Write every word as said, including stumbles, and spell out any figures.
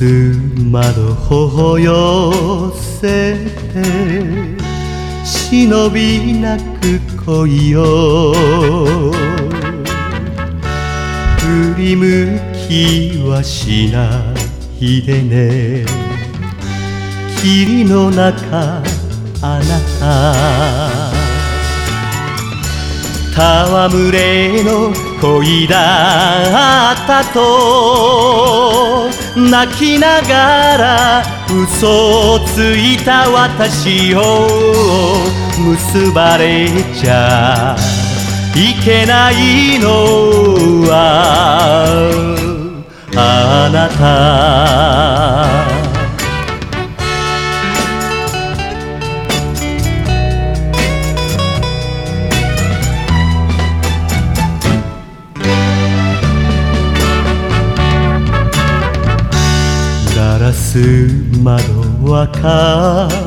窓頬寄せて忍びなく恋よ振り向きはしないでね霧の中あなた戯れの恋だったと泣きながら嘘ついた私を結ばれちゃいけないのはあなたガラス窓は